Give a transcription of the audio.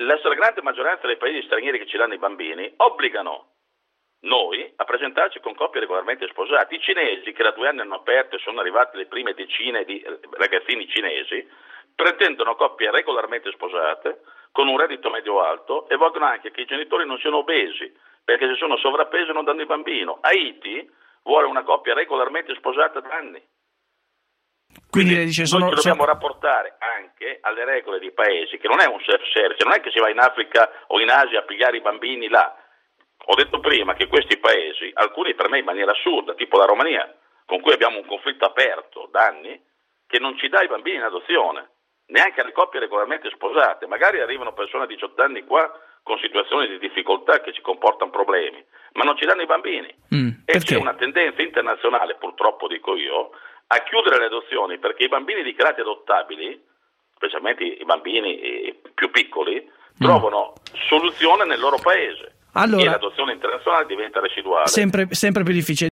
la stragrande maggioranza dei paesi stranieri che ci danno i bambini obbligano noi a presentarci con coppie regolarmente sposate. I cinesi, che da 2 anni hanno aperto e sono arrivate le prime decine di ragazzini cinesi, pretendono coppie regolarmente sposate con un reddito medio alto e vogliono anche che i genitori non siano obesi, perché se sono sovrappesi non danno il bambino. Haiti vuole una coppia regolarmente sposata da anni. Quindi lei dice, noi ci dobbiamo rapportare anche alle regole di paesi, che non è un self-service, non è che si va in Africa o in Asia a pigliare i bambini là. Ho detto prima che questi paesi, alcuni per me in maniera assurda, tipo la Romania, con cui abbiamo un conflitto aperto da anni, che non ci dà i bambini in adozione, neanche alle coppie regolarmente sposate. Magari arrivano persone a 18 anni qua con situazioni di difficoltà che ci comportano problemi, ma non ci danno i bambini. E c'è una tendenza internazionale, purtroppo dico io, a chiudere le adozioni, perché i bambini dichiarati adottabili, specialmente i bambini più piccoli, trovano soluzione nel loro paese. Allora, e l'adozione internazionale diventa residuale. Sempre più difficile.